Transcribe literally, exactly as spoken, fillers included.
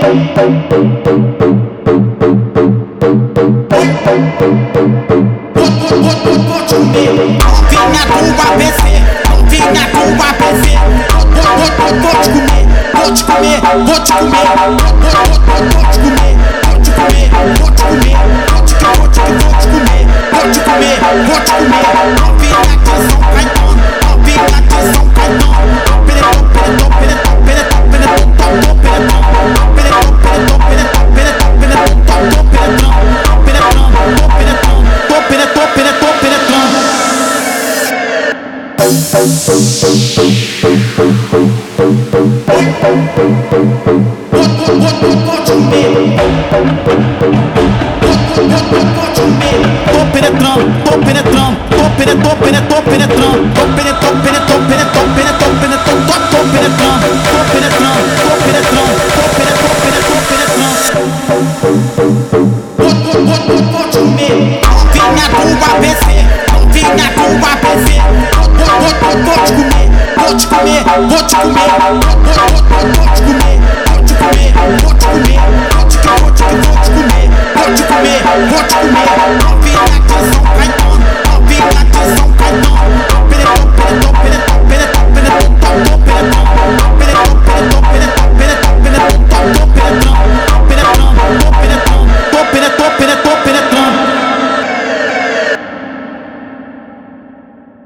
Vou te comer, vinha com A B C, vinha com A B C. Vou te comer, vou te comer, vou te comer, vou te comer, vou te comer, vou te comer, vou te comer, vou te comer, vou te comer, vou te comer. Novinha de São Caetano, novinha de São Caetano. Penetão, penetão, penetão, penetão, penetão, penetão, penetão, penetão, penetão, penetão, penetão, penetrão, penetrão, penetrão, penetrou, penetrou, penetrando. Vou te comer, vou te comer. Tô penetrando, tô penetrando, tô penetrou, penetrou, penetrando, tô penetrou, penetrou, penetrou, penetrou, penetrou, tô, tô penetrando, tô penetrando, tô penetrando, tô penetrou, penetrou, penetrando. Vou te comer, vinha com A B C, vinha com A B C. Vou te comer, vou te comer, vou te comer, vou te comer, vou te comer, vou te comer, vou te comer, vou te comer, vou te comer, vou te comer. Novinha de São Caetano, novinha de São Caetano.